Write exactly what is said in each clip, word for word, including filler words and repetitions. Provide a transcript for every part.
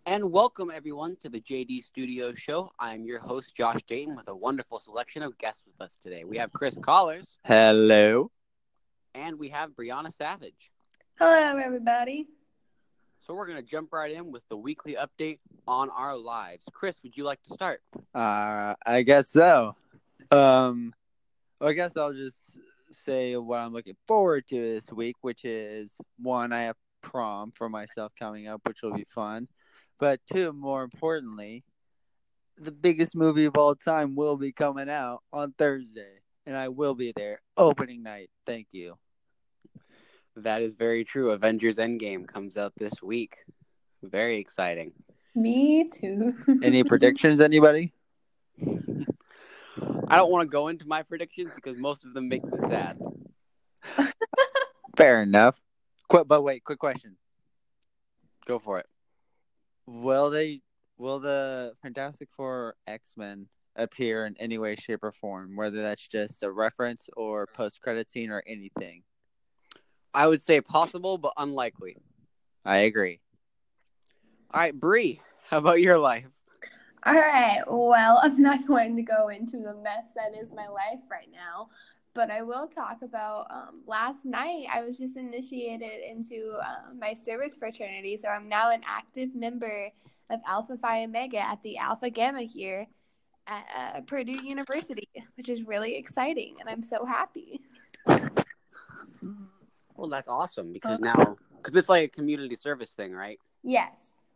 And welcome, everyone, to the J D Studio Show. I'm your host, Josh Dayton, with a wonderful selection of guests with us today. We have Chris Collars. Hello. And we have Brianna Savage. Hello, everybody. So we're going to jump right in with the weekly update on our lives. Chris, would you like to start? Uh, I guess so. Um, well, I guess I'll just say what I'm looking forward to this week, which is, one, I have prom for myself coming up, which will be fun. But two, more importantly, the biggest movie of all time will be coming out on Thursday, and I will be there opening night. Thank you. That is very true. Avengers Endgame comes out this week. Very exciting. Me too. Any predictions, anybody? I don't want to go into my predictions because most of them make me sad. Fair enough. Qu- but wait, quick question. Go for it. Will they? Will the Fantastic Four X-Men appear in any way, shape, or form? Whether that's just a reference or post-credit scene or anything? I would say possible, but unlikely. I agree. All right, Bree, how about your life? All right. Well, I'm not going to go into the mess that is my life right now, but I will talk about um, last night. I was just initiated into uh, my service fraternity, so I'm now an active member of Alpha Phi Omega at the Alpha Gamma here at uh, Purdue University, which is really exciting, and I'm so happy. Well, that's awesome because now, because it's like a community service thing, right? Yes.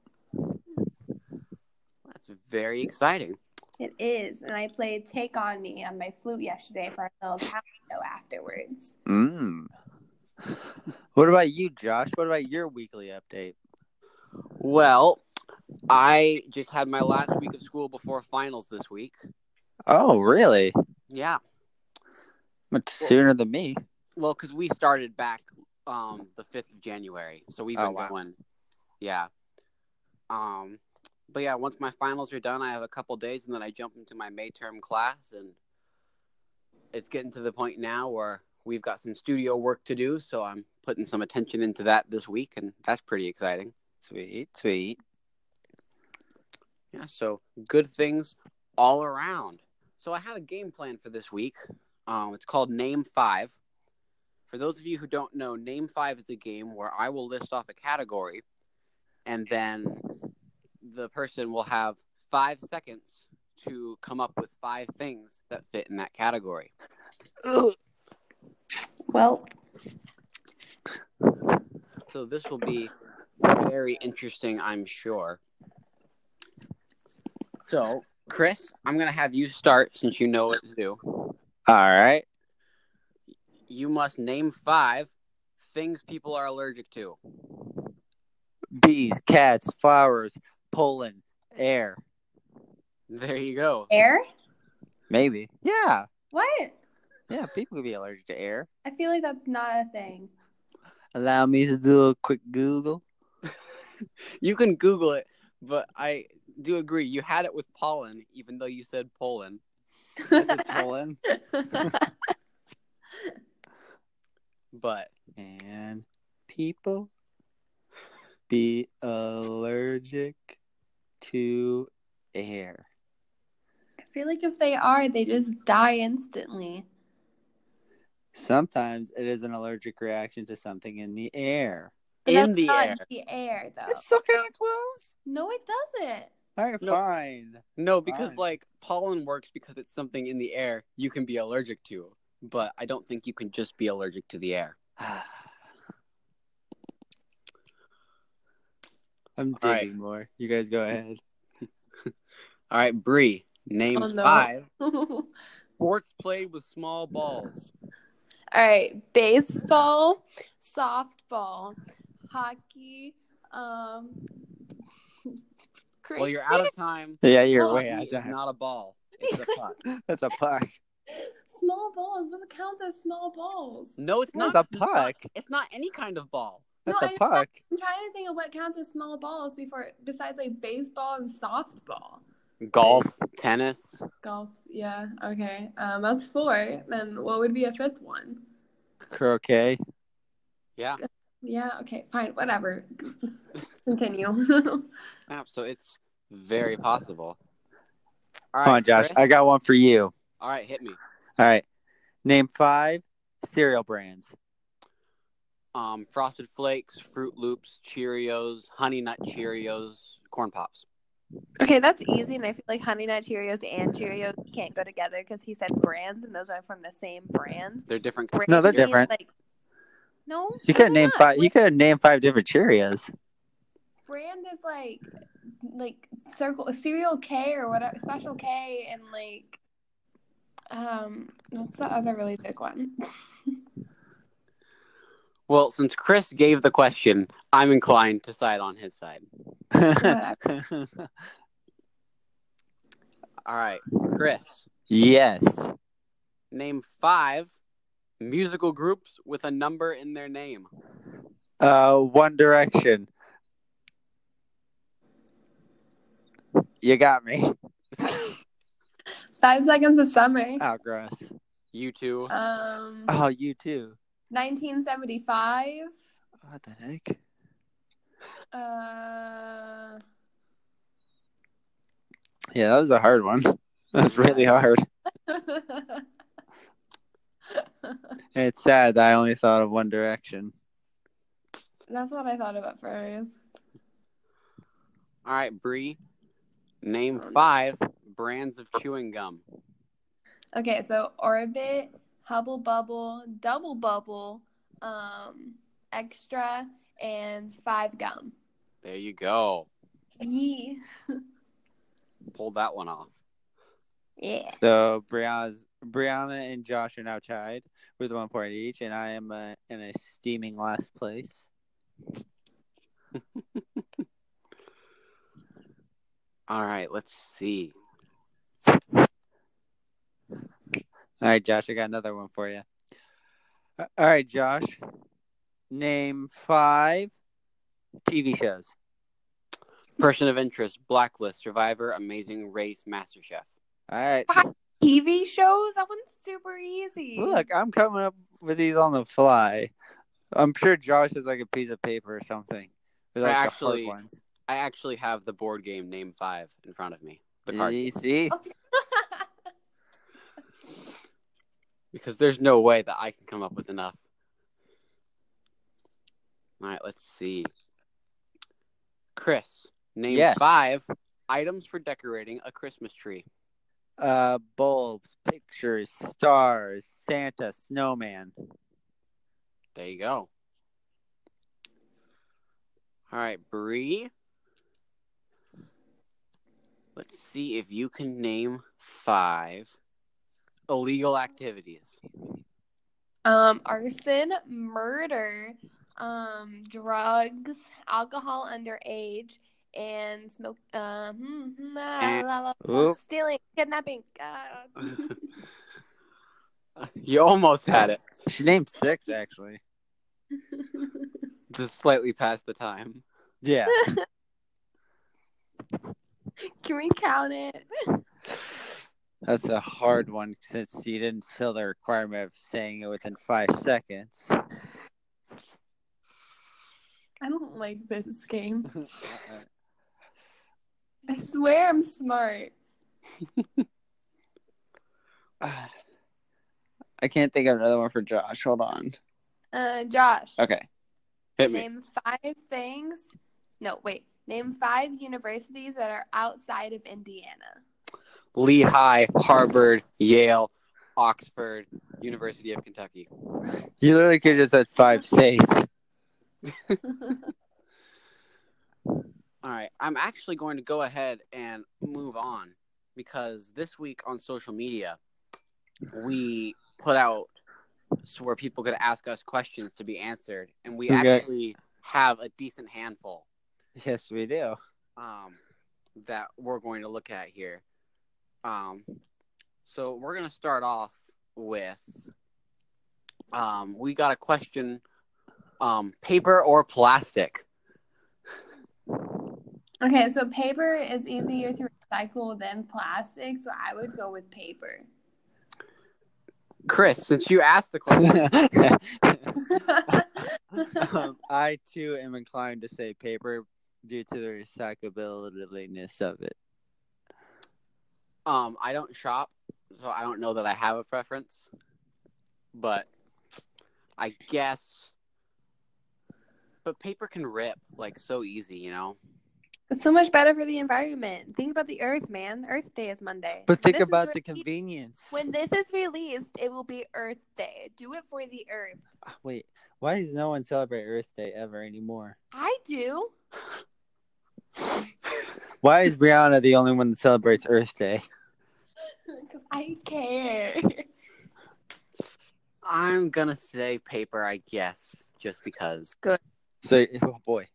That's very exciting. It is, and I played Take On Me on my flute yesterday for a little talent show afterwards. Mm. What about you, Josh? What about your weekly update? Well, I just had my last week of school before finals this week. Oh, really? Yeah. Much sooner than me. Well, because we started back um, the fifth of January, so we've been Oh, wow. going. Yeah. Um. But yeah, once my finals are done, I have a couple days, and then I jump into my May term class, and it's getting to the point now where we've got some studio work to do, so I'm putting some attention into that this week, and that's pretty exciting. Sweet, sweet. Yeah, so good things all around. So I have a game plan for this week. Um, it's called Name Five. For those of you who don't know, Name Five is a game where I will list off a category, and then the person will have five seconds to come up with five things that fit in that category. Ugh. Well, so this will be very interesting, I'm sure. So, Chris, I'm going to have you start since you know what to do. All right. You must name five things people are allergic to. Bees, cats, flowers, pollen, air. There you go. Air? Maybe. Yeah. What? Yeah, people can be allergic to air. I feel like that's not a thing. Allow me to do a quick Google. You can Google it, but I do agree. You had it with pollen, even though you said pollen. I said pollen. But. And people be allergic to air. I feel like if they are, they just die instantly. Sometimes it is an allergic reaction to something in the air. But in that's the not air. the air, though. It's still kind of close. No, it doesn't. All right, No. fine. No, because Fine. like pollen works because it's something in the air you can be allergic to. But I don't think you can just be allergic to the air. I'm All digging right. more. You guys go ahead. All right, Bree, name Oh, no. five All sports played with small balls. right, baseball, softball, hockey, um... Well, you're out of time. Yeah, you're Hockey way out of is time. not a ball. It's a puck. That's a puck. Small balls. What counts as small balls? No, it's That's not. a puck. It's not, it's not any kind of ball. That's No, a I- puck. I'm trying to think of what counts as small balls before, besides like baseball and softball. Golf, tennis. Golf. Yeah. Okay. Um, that's four. Then what would be a fifth one? Croquet. Yeah. Yeah, okay, fine, whatever. Continue. Yeah, so it's very possible. All Come right, on, Josh. Chris. I got one for you. All right, hit me. All right. Name five cereal brands. Um, Frosted Flakes, Fruit Loops, Cheerios, Honey Nut Cheerios, Corn Pops. Okay, that's easy, and I feel like Honey Nut Cheerios and Cheerios can't go together because he said brands, and those are from the same brand. They're different. Brand No, they're means, different. Like, no, You no, could they're name not. five. You Brand, could name five different Cheerios. brand is like, like circle cereal K or whatever, special K, and like, um, what's the other really big one? Well, since Chris gave the question, I'm inclined to side on his side. Whatever. All right, Chris. Yes. Name five musical groups with a number in their name. Uh, One Direction. You got me. Five Seconds of Summer. Oh, gross. You two. Um, Oh, you too. nineteen seventy-five. What the heck? Uh, Yeah, that was a hard one. That was really hard. And it's sad that I only thought of One Direction. That's what I thought about first. All right, Bree. Name five brands of chewing gum. Okay, so Orbit, Hubble Bubble, Double Bubble, um, Extra, and Five Gum. There you go. Yee. Pulled that one off. Yeah. So Brianna's, Brianna and Josh are now tied with one point each, and I am uh, in a steaming last place. All right, let's see. All right, Josh, I got another one for you. All right, Josh. Name five T V shows. Person of Interest, Blacklist, Survivor, Amazing Race, MasterChef. All right. Five T V shows? That one's super easy. Look, I'm coming up with these on the fly. I'm sure Josh has like a piece of paper or something. With, like, I the actually, hard ones. I actually have the board game Name Five in front of me. The card. You see? Because there's no way that I can come up with enough. All right, let's see. Chris, name Yes. five items for decorating a Christmas tree. Uh, bulbs, pictures, stars, Santa, snowman. There you go. All right, Bree. Let's see if you can name five illegal activities. Um, arson, murder, um, drugs, alcohol underage, and smoke. Um, hmm, ah, And- la, la, la, Oop. stealing, kidnapping. Uh, You almost had it. She named six, actually. Just slightly past the time. Yeah. Can we count it? That's a hard one since you didn't fill the requirement of saying it within five seconds. I don't like this game. I swear I'm smart. I can't think of another one for Josh. Hold on. Uh, Josh. Okay. Hit me. Name five things. No, wait. Name five universities that are outside of Indiana. Lehigh, Harvard, Yale, Oxford, University of Kentucky. You literally could have just said five states. All right, I'm actually going to go ahead and move on because this week on social media, we put out so where people could ask us questions to be answered, and we Okay. actually have a decent handful Yes, we do. um, that we're going to look at here. Um, so we're going to start off with um, we got a question: um, paper or plastic? Okay, so paper is easier to recycle than plastic, so I would go with paper. Chris, since you asked the question, um, I too am inclined to say paper due to the recyclability-ness of it. Um, I don't shop, so I don't know that I have a preference. But I guess, but paper can rip like so easy, you know. It's so much better for the environment. Think about the Earth, man. Earth Day is Monday. But think This is about the released- convenience. When this is released, it will be Earth Day. Do it for the Earth. Wait, why does no one celebrate Earth Day ever anymore? I do. Why is Brianna the only one that celebrates Earth Day? I care. I'm gonna say paper, I guess, just because. So, oh boy.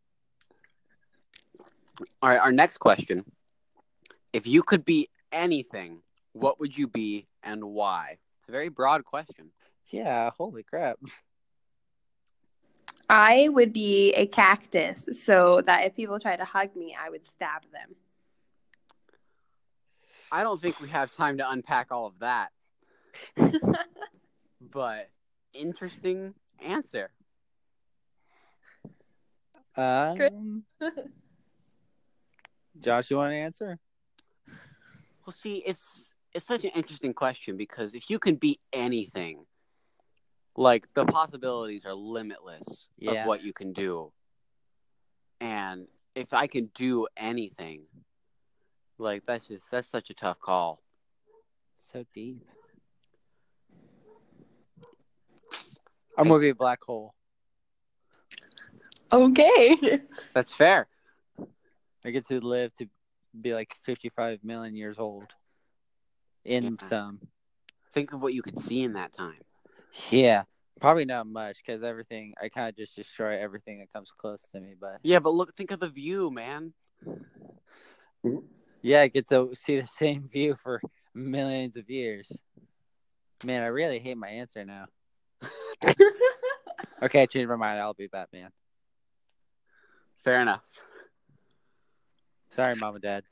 All right, our next question. If you could be anything, what would you be and why? It's a very broad question. Yeah, holy crap. I would be a cactus so that if people try to hug me, I would stab them. I don't think we have time to unpack all of that, but interesting answer. Um, Josh, you want to answer? Well, see, it's it's such an interesting question because if you can be anything, like the possibilities are limitless Yeah. of what you can do. And if I can do anything, like that's just that's such a tough call. So deep. I'm gonna be a black hole. Okay. That's fair. I get to live to be like fifty-five million years old. In Yeah. some. Think of what you could see in that time. Yeah. Probably not much because everything, I kind of just destroy everything that comes close to me. But Yeah, but look, think of the view, man. yeah, I get to see the same view for millions of years. Man, I really hate my answer now. Okay, I changed my mind. I'll be Batman. Fair enough. Sorry, Mom and Dad.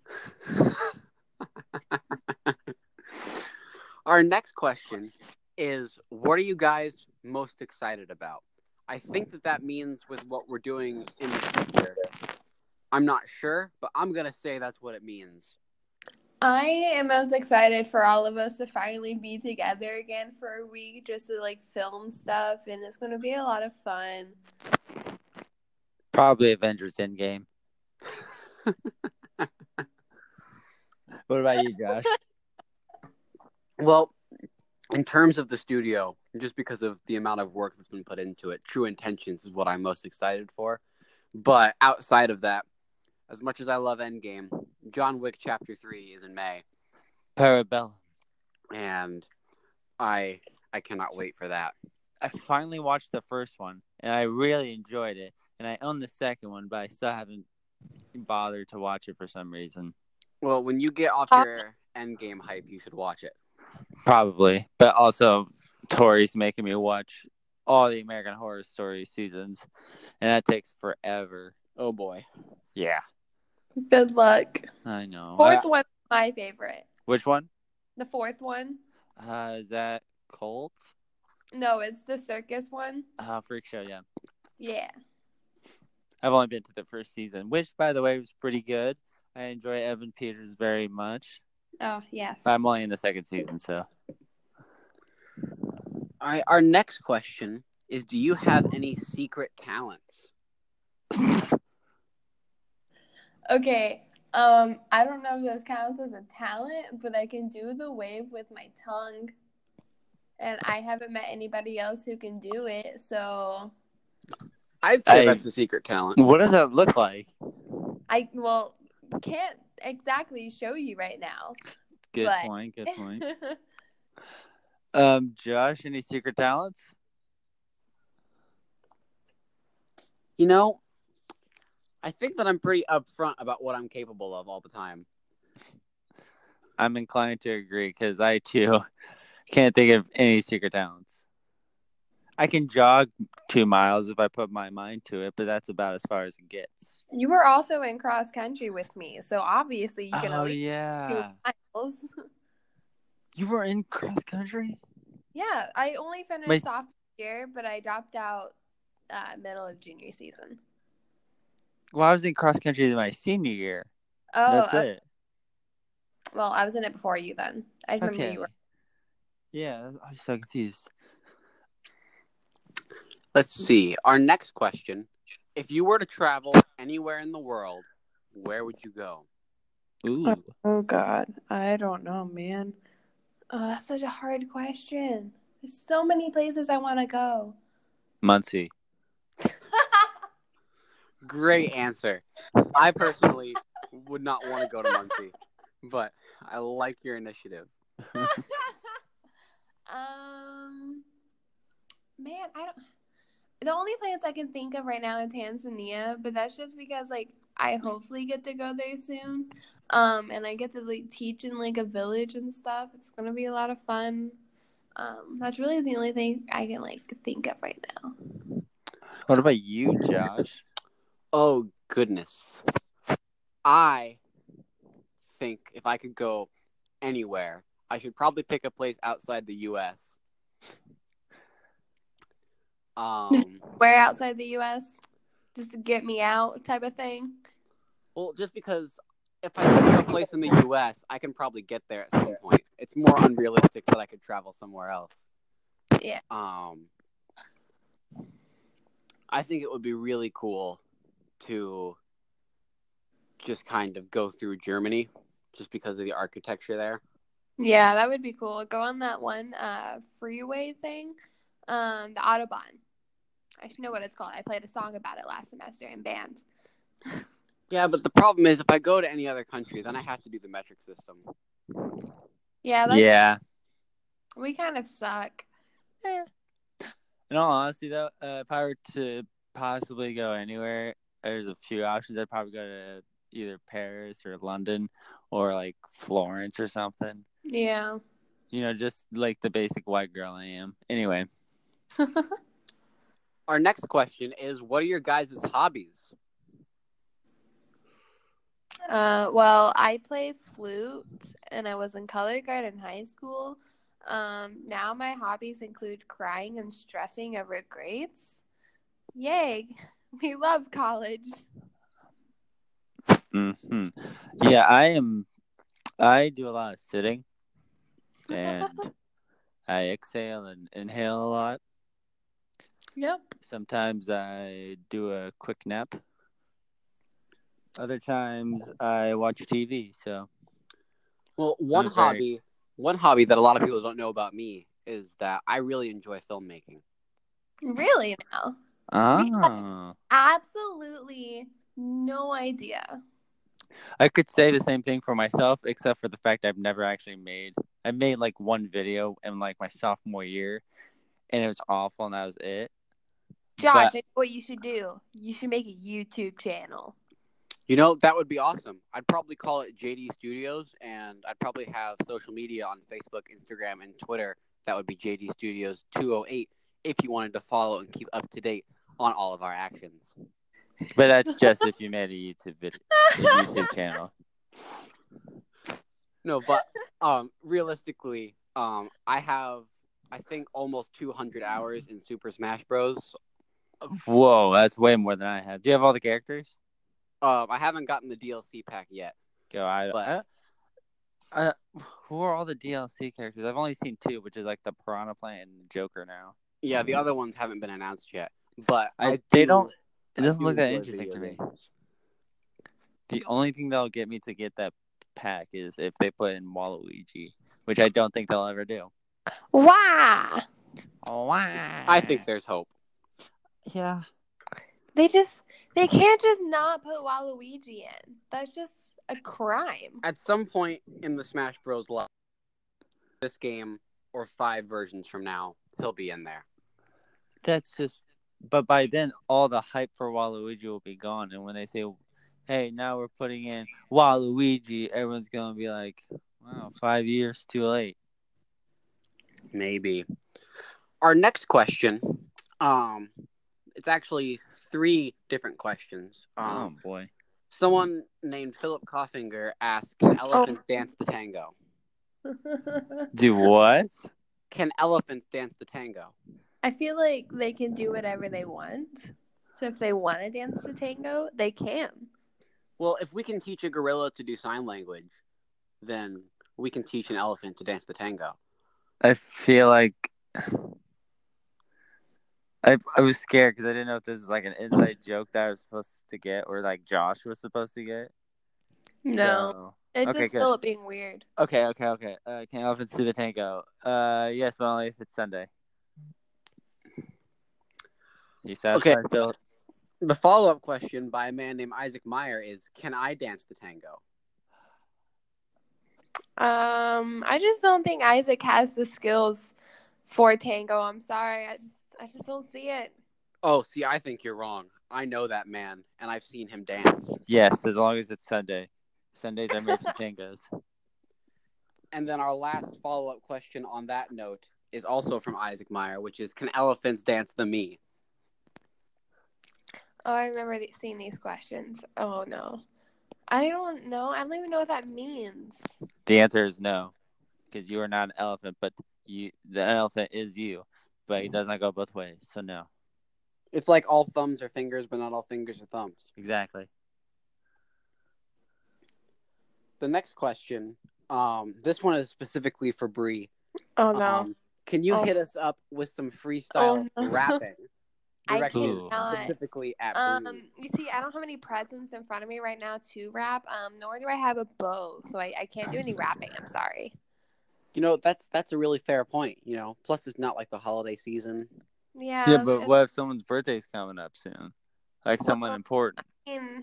Our next question is, what are you guys most excited about? I think that that means with what we're doing in the future. I'm not sure, but I'm going to say that's what it means. I am most excited for all of us to finally be together again for a week just to like film stuff, and it's going to be a lot of fun. Probably Avengers Endgame. What about you, Josh? Well, in terms of the studio, just because of the amount of work that's been put into it, True Intentions is what I'm most excited for. But outside of that, as much as I love Endgame, John Wick Chapter three is in May. Parabellum. And I I cannot wait for that. I finally watched the first one, and I really enjoyed it. And I own the second one, but I still haven't bothered to watch it for some reason. Well, when you get off your Endgame hype, you should watch it. Probably. But also, Tori's making me watch all the American Horror Story seasons, and that takes forever. Oh, boy. Yeah. Good luck. I know. Fourth I- one, my favorite. Which one? The fourth one? Uh, is that Colt? No, it's the circus one. Uh, Freak Show, yeah. Yeah. I've only been to the first season, which, by the way, was pretty good. I enjoy Evan Peters very much. Oh, yes. But I'm only in the second season, so. All right, our next question is, do you have any secret talents? Okay. Um, I don't know if this counts as a talent, but I can do the wave with my tongue. And I haven't met anybody else who can do it, so I'd say I- that's a secret talent. What does that look like? I well can't exactly show you right now. Good But- point, good point. Um, Josh, any secret talents? You know, I think that I'm pretty upfront about what I'm capable of all the time. I'm inclined to agree because I, too, can't think of any secret talents. I can jog two miles if I put my mind to it, but that's about as far as it gets. You were also in cross country with me, so obviously you can Oh, at least yeah. do miles. You were in cross country? Yeah, I only finished My- sophomore year, but I dropped out uh, middle of junior season. Well, I was in cross country my senior year. Oh, That's okay. it. Well, I was in it before you then. I just remember Okay. you were. Yeah, I'm so confused. Let's see. Our next question. If you were to travel anywhere in the world, where would you go? Ooh. Oh, God. I don't know, man. Oh, that's such a hard question. There's so many places I want to go. Muncie. Great answer. I personally would not want to go to Muncie, but I like your initiative. um, man, I don't. The only place I can think of right now is Tanzania, but that's just because like I hopefully get to go there soon. Um, and I get to like teach in like a village and stuff. It's gonna be a lot of fun. Um, that's really the only thing I can like think of right now. What about you, Josh? Oh, goodness. I think if I could go anywhere, I should probably pick a place outside the U S. Um, Where outside the U S? Just to get me out type of thing? well, just because if I go to a place in the U S, I can probably get there at some point. It's more unrealistic that I could travel somewhere else. Yeah. Um, I think it would be really cool to just kind of go through Germany just because of the architecture there. Yeah, that would be cool. Go on that one uh, freeway thing, um, the Autobahn. I should know what it's called. I played a song about it last semester in band. Yeah, but the problem is if I go to any other country, then I have to do the metric system. Yeah, that's, Yeah. we kind of suck. Eh. In all honesty, though, uh, if I were to possibly go anywhere, there's a few options. I'd probably go to either Paris or London or like Florence or something. Yeah. You know, just like the basic white girl I am. Anyway. Our next question is, what are your guys' hobbies? Uh, well, I play flute, and I was in color guard in high school. Um, now my hobbies include crying and stressing over grades. Yay! We love college. Mm-hmm. Yeah, I am. I do a lot of sitting, and I exhale and inhale a lot. Yep. Sometimes I do a quick nap. Other times I watch T V. So, well, one I'm hobby, very... one hobby that a lot of people don't know about me is that I really enjoy filmmaking. Really now? Oh. Absolutely no idea. I could say the same thing for myself, except for the fact I've never actually made. I made like one video in like my sophomore year, and it was awful, and that was it. Josh, But... I know what you should do. You should make a YouTube channel. You know, that would be awesome. I'd probably call it J D Studios, and I'd probably have social media on Facebook, Instagram, and Twitter. That would be J D Studios two oh eight if you wanted to follow and keep up to date on all of our actions. But that's just if you made a YouTube video, a YouTube channel. No, but um, realistically, um, I have, I think, almost two hundred hours in Super Smash Bros. Whoa, that's way more than I have. Do you have all the characters? Um, I haven't gotten the D L C pack yet. Go, I, but... I, uh, who are all the D L C characters? I've only seen two, which is like the Piranha Plant and Joker now. Yeah, the other ones haven't been announced yet. But I, I do, they don't. It doesn't do look that enjoy interesting to me. games. The only thing that'll get me to get that pack is if they put in Waluigi, which I don't think they'll ever do. Wow. Wow. I think there's hope. Yeah. They just they can't just not put Waluigi in. That's just a crime. At some point in the Smash Bros. Live, this game or five versions from now, he'll be in there. That's just. But by then, all the hype for Waluigi will be gone, and when they say, "Hey, now we're putting in Waluigi," everyone's gonna be like, "Wow, five years too late." Maybe. Our next question, um, it's actually three different questions. Um, oh boy! Someone named Philip Coffinger asked, "Can elephants oh. dance the tango?" Do what? Can elephants dance the tango? I feel like they can do whatever they want. So if they want to dance the tango, they can. Well, if we can teach a gorilla to do sign language, then we can teach an elephant to dance the tango. I feel like I I was scared because I didn't know if this was like an inside joke that I was supposed to get or like Josh was supposed to get. No, So, it's okay, just good. Philip being weird. Okay, okay, okay. Uh, can elephants do the tango? Uh, yes, but only if it's Sunday. You satisfied, Okay. Philip? The follow-up question by a man named Isaac Meyer is, can I dance the tango? Um, I just don't think Isaac has the skills for tango. I'm sorry. I just I just don't see it. Oh, see, I think you're wrong. I know that man, and I've seen him dance. Yes, as long as it's Sunday. Sundays are made for tangos. And then our last follow-up question on that note is also from Isaac Meyer, which is, can elephants dance the me? Oh, I remember the- seeing these questions. Oh no, I don't know. I don't even know what that means. The answer is no, because you are not an elephant, but you the elephant is you, but it does not go both ways. So no, It's like all thumbs are fingers, but not all fingers are thumbs. exactly. The next question, um, this one is specifically for Bree. Oh no. Um, can you Oh. hit us up with some freestyle Oh, no. rapping? I Directed cannot. specifically at Um, Bree. you see, I don't have any presents in front of me right now to rap. Um, nor do I have a bow, so I, I can't do any rapping. I'm sorry. You know, that's that's a really fair point. You know, plus it's not like the holiday season. Yeah. Yeah, but it- what if someone's birthday's coming up soon? Like someone Well, important. I mean,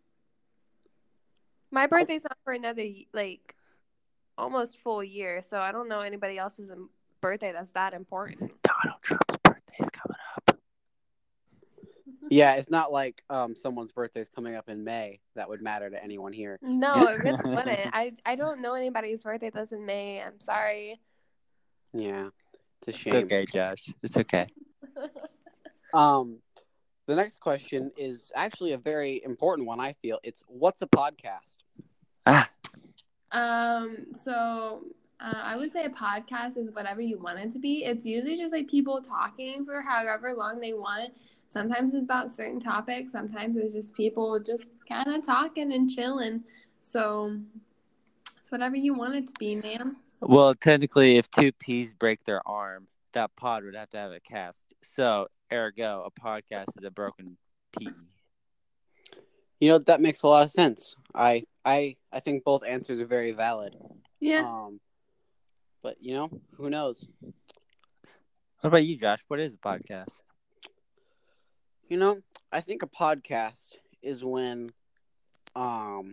my birthday's not for another like almost full year, so I don't know anybody else's um, birthday that's that important. Donald Trump's birthday's coming up. Yeah, it's not like um someone's birthday's coming up in May that would matter to anyone here. No, it really wouldn't. I I don't know anybody's birthday that's in May. I'm sorry. Yeah, it's a It's shame. okay, Josh. It's okay. Um, the next question is actually a very important one. I feel it's what's a podcast? Ah, Um, so uh, I would say a podcast is whatever you want it to be. It's usually just like people talking for however long they want. Sometimes it's about certain topics. Sometimes it's just people just kind of talking and chilling. So it's whatever you want it to be, ma'am. well, technically, if two peas break their arm, that pod would have to have a cast. So, ergo, a podcast is a broken pea. You know, that makes a lot of sense. I I I think both answers are very valid. Yeah. Um, but you know, who knows? What about you, Josh? What is a podcast? You know, I think a podcast is when, um,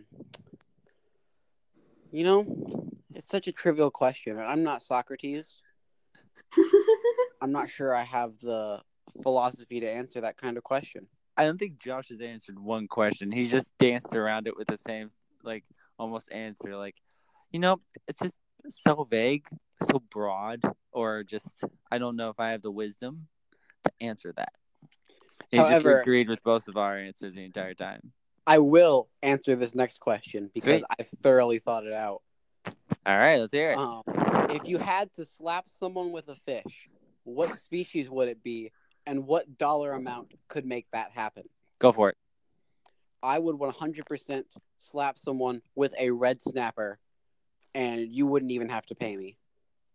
you know, it's such a trivial question. I'm not Socrates. I'm not sure I have the philosophy to answer that kind of question. I don't think Josh has answered one question. He's just danced around it with the same, like, almost answer. Like, you know, it's just so vague, so broad, or just, I don't know if I have the wisdom to answer that. He However- just agreed with both of our answers the entire time. I will answer this next question because Sweet. I've thoroughly thought it out. All right, let's hear it. Um, if you had to slap someone with a fish, what species would it be, and what dollar amount could make that happen? Go for it. I would one hundred percent slap someone with a red snapper, and you wouldn't even have to pay me.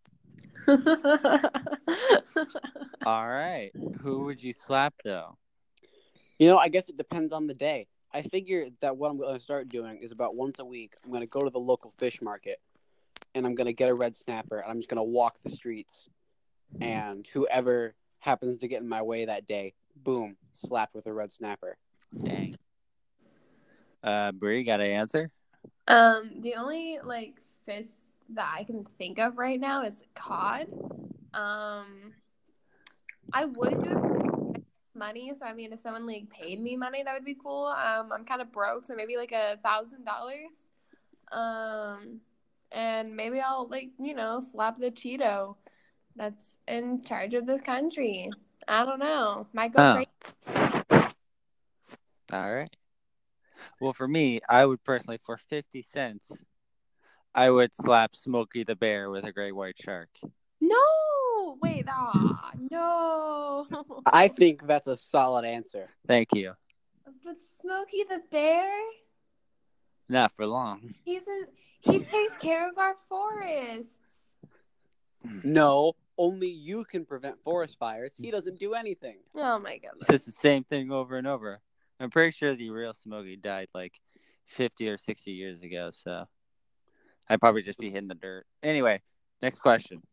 All right. Who would you slap, though? You know, I guess it depends on the day. I figure that what I'm going to start doing is about once a week, I'm going to go to the local fish market, and I'm going to get a red snapper, and I'm just going to walk the streets, and whoever happens to get in my way that day, boom, slapped with a red snapper. Dang. Uh, Bree, got an answer? Um, the only like fish that I can think of right now is cod. Um, I would do it for money. So I mean, if someone like paid me money, that would be cool. Um, I'm kind of broke, so maybe like a thousand dollars. Um, and maybe I'll like you know slap the Cheeto that's in charge of this country. I don't know. Might go Oh. crazy. All right. Well, for me, I would personally, for fifty cents, I would slap Smokey the Bear with a great white shark. No, no, wait, ah, no. I think that's a solid answer. Thank you. But Smokey the Bear, Not for long. he's a, he takes care of our forests. No, only you can prevent forest fires. He doesn't do anything. Oh my goodness. It's just the same thing over and over. I'm pretty sure the real Smokey died like fifty or sixty years ago, so I'd probably just be hitting the dirt. Anyway, next question.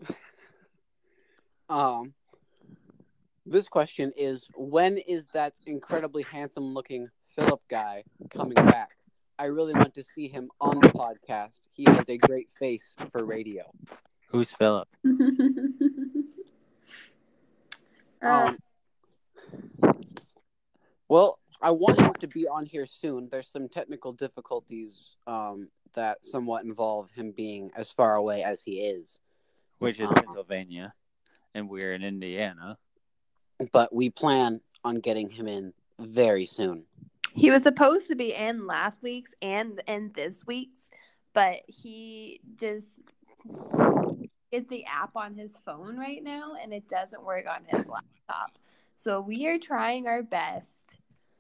Um, this question is, when is that incredibly handsome-looking Philip guy coming back? I really want to see him on the podcast. He has a great face for radio. Who's Philip? uh, Um, well, I want him to be on here soon. There's some technical difficulties um, that somewhat involve him being as far away as he is. Which is Um, Pennsylvania, and we're in Indiana. But we plan on getting him in very soon. he was supposed to be in last week's and in this week's, but he just is the app on his phone right now, and it doesn't work on his laptop. So we are trying our best.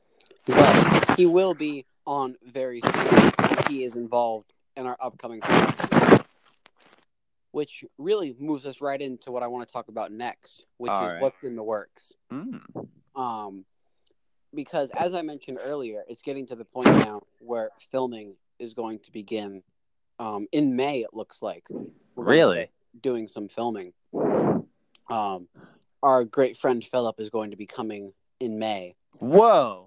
But he will be on very soon. He is involved in our upcoming podcast, which really moves us right into what I want to talk about next, which All is right. what's in the works. Mm. Um, because as I mentioned earlier, it's getting to the point now where filming is going to begin. Um, in May, it looks like. We're going to Really? start doing some filming. Um, our great friend Philip is going to be coming in May. Whoa.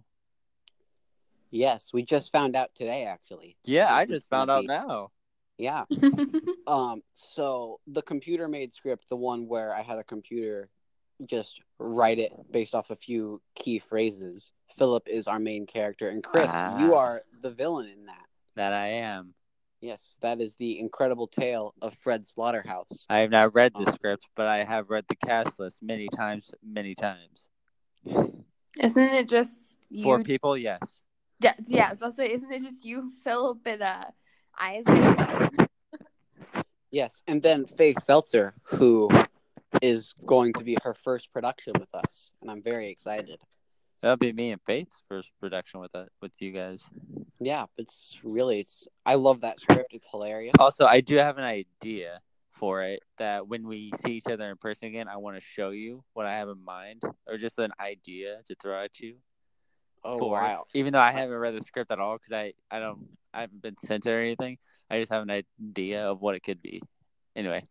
Yes, we just found out today, actually. Yeah, I It's just gonna found out be- now. Yeah. Um, so the computer made script, the one where I had a computer just write it based off a few key phrases. Philip is our main character, and Chris, Ah. you are the villain in that. That I am. Yes, that is the incredible tale of Fred Slaughterhouse. I have not read the Um, script, but I have read the cast list many times, many times. Isn't it just you? Four people, yes. Yeah, yeah, I was about to say, isn't it just you, Philip, and uh, Isaac? Yes, and then Faith Seltzer, who is going to be her first production with us, and I'm very excited. That'll be me and Faith's first production with it, with you guys. Yeah, it's really it's. I love that script. It's hilarious. Also, I do have an idea for it that when we see each other in person again, I want to show you what I have in mind, or just an idea to throw at you. Oh for wow! it. Even though I haven't read the script at all, because I, I don't I haven't been sent it or anything. I just have an idea of what it could be. Anyway,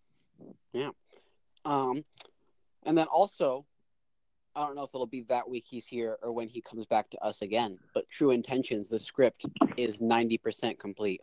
Um, and then also, I don't know if it'll be that week he's here or when he comes back to us again. But True Intentions, the script is ninety percent complete.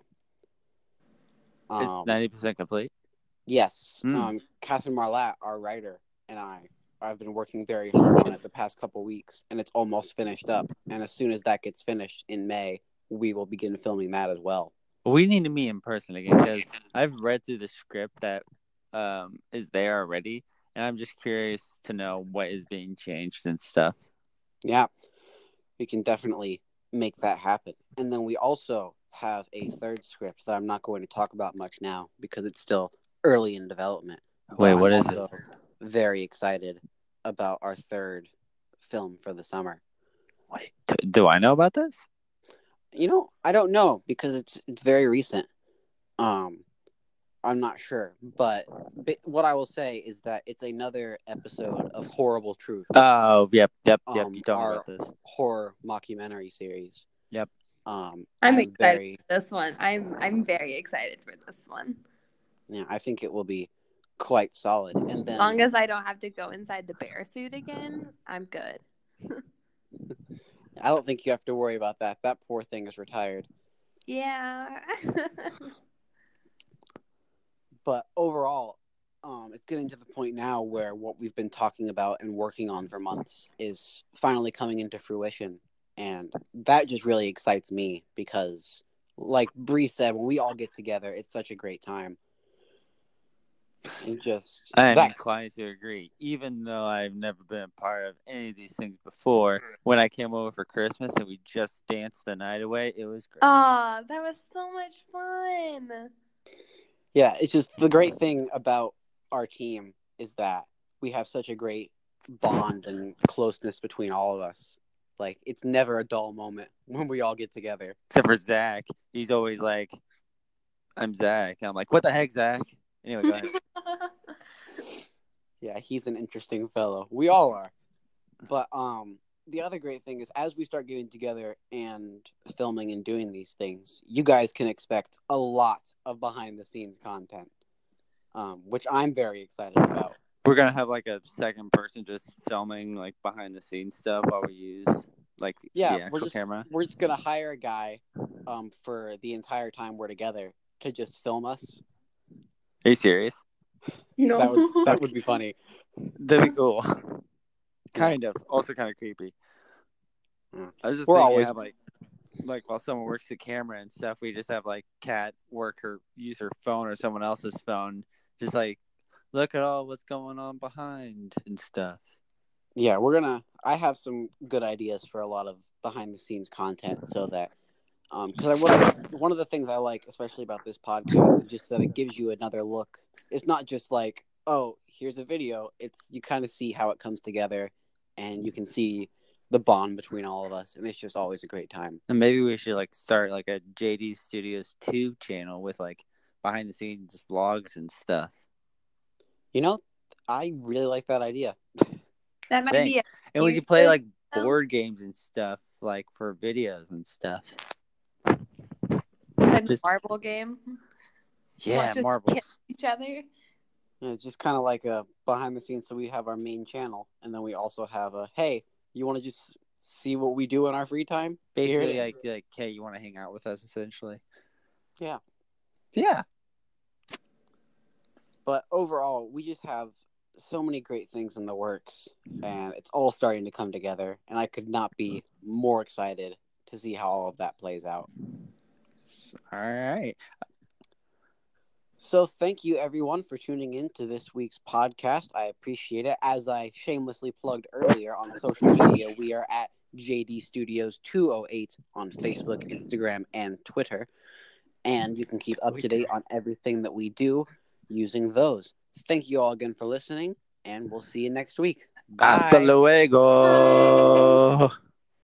it's Um, ninety percent complete. yes. Hmm. Um, Catherine Marlatt, our writer, and I, I've been working very hard on it the past couple weeks, and it's almost finished up. And as soon as that gets finished in May, we will begin filming that as well. We need to meet in person again because I've read through the script that um is there already, and I'm just curious to know what is being changed and stuff. Yeah, we can definitely make that happen. And then we also have a third script that I'm not going to talk about much now because it's still early in development. But Wait, what I'm is it? also very excited about our third film for the summer. Wait, d- do I know about this? You know, I don't know because it's it's very recent. Um, I'm not sure, but, but what I will say is that it's another episode of Horrible Truth, Oh, yep, yep, yep. Um, you told me our- about this. horror mockumentary series. Yep. Um, I'm excited very, for this one. I'm I'm very excited for this one. yeah, I think it will be quite solid. And As then, long as I don't have to go inside the bear suit again, I'm good. I don't think you have to worry about that. That poor thing is retired. Yeah. But overall, um, it's getting to the point now where what we've been talking about and working on for months is finally coming into fruition. And that just really excites me because, like Bree said, when we all get together, it's such a great time. And just I am that, inclined to agree, even though I've never been a part of any of these things before. When I came over for Christmas and we just danced the night away, it was great. Oh, that was so much fun. yeah, it's just the great thing about our team is that we have such a great bond and closeness between all of us. Like, it's never a dull moment when we all get together. Except for Zach. He's always like, I'm Zach. I'm like, what the heck, Zach? Anyway, go ahead. Yeah, he's an interesting fellow. We all are. But um, the other great thing is, as we start getting together and filming and doing these things, you guys can expect a lot of behind-the-scenes content, um, which I'm very excited about. We're going to have like a second person just filming like behind the scenes stuff while we use like yeah, the actual we're just, camera. We're just going to hire a guy um, for the entire time we're together to just film us. Are you serious? No. That would, that would be funny. That'd be cool. Kind of. Also kind of creepy. Yeah. I was just We're thinking always... have, like, like while someone works the camera and stuff, we just have like Kat work her, use her phone or someone else's phone. Just like, look at all what's going on behind and stuff. Yeah, we're gonna. I have some good ideas for a lot of behind the scenes content, so that, um, because I what one of the things I like, especially about this podcast, is just that it gives you another look. It's not just like, oh, here's a video. It's you kind of see how it comes together, and you can see the bond between all of us, and it's just always a great time. And maybe we should like start like a J D Studios two channel with like behind the scenes vlogs and stuff. You know, I really like that idea. That might Thanks. be a And we could play like board games and stuff, like for videos and stuff. like Just- marble game. Yeah, Watch us marbles. kill each other. Yeah, it's just kind of like a behind the scenes. So we have our main channel, and then we also have a, hey, you want to just see what we do in our free time? Here it Basically, is. like, like, hey, you want to hang out with us, essentially. Yeah. Yeah. But overall, we just have so many great things in the works, and it's all starting to come together, and I could not be more excited to see how all of that plays out. All right. So thank you, everyone, for tuning in to this week's podcast. I appreciate it. As I shamelessly plugged earlier on social media, we are at J D Studios two oh eight on Facebook, Instagram, and Twitter. And you can keep up to date on everything that we do using those. Thank you all again for listening, and we'll see you next week. Bye. Hasta luego.